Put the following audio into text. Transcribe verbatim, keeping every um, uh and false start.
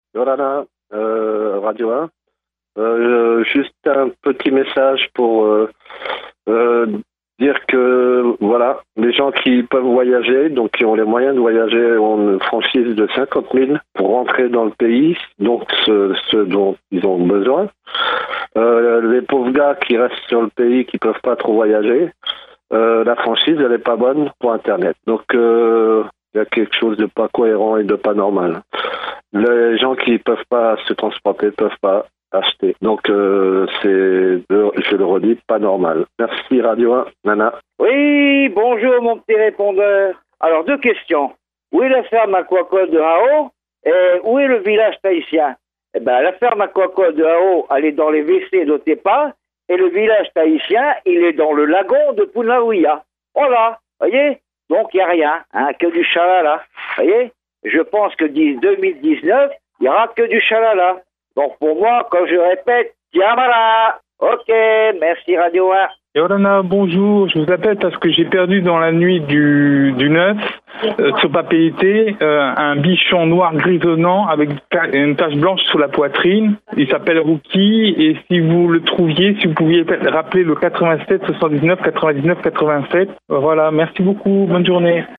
Yorana, euh, Radio un. Euh, juste un petit message pour euh, euh, dire que voilà, les gens qui peuvent voyager, donc qui ont les moyens de voyager, ont une franchise de cinquante mille pour rentrer dans le pays, donc ce, ce dont ils ont besoin. Euh, les pauvres gars qui restent sur le pays, qui peuvent pas trop voyager, euh, la franchise, elle est pas bonne pour Internet. Donc, euh, il y a quelque chose de pas cohérent et de pas normal. Les gens qui peuvent pas se transporter peuvent pas acheter. Donc, euh, c'est, je le redis, pas normal. Merci Radio un, Nana. Oui, bonjour mon petit répondeur. Alors, deux questions. Où est la ferme aquacole de Hao et où est le village tahitien? Eh ben, la ferme aquacole de Hao, elle est dans les W C d'Otepa et le village tahitien, il est dans le lagon de Punaouia. Voilà, voyez? Donc, il n'y a rien, hein, que du chalala. Voyez? Je pense que deux mille dix-neuf, il n'y aura que du chalala. Donc, pour moi, quand je répète, Tiamara. Ok, merci Radio un. Yorana, bonjour, je vous appelle parce que j'ai perdu dans la nuit du, du neuf, euh, sur papier euh, un bichon noir grisonnant avec une tache blanche sur la poitrine. Il s'appelle Rookie et si vous le trouviez, si vous pouviez rappeler le quatre-vingt-sept soixante-dix-neuf quatre-vingt-dix-neuf quatre-vingt-sept. Voilà, merci beaucoup, bonne journée.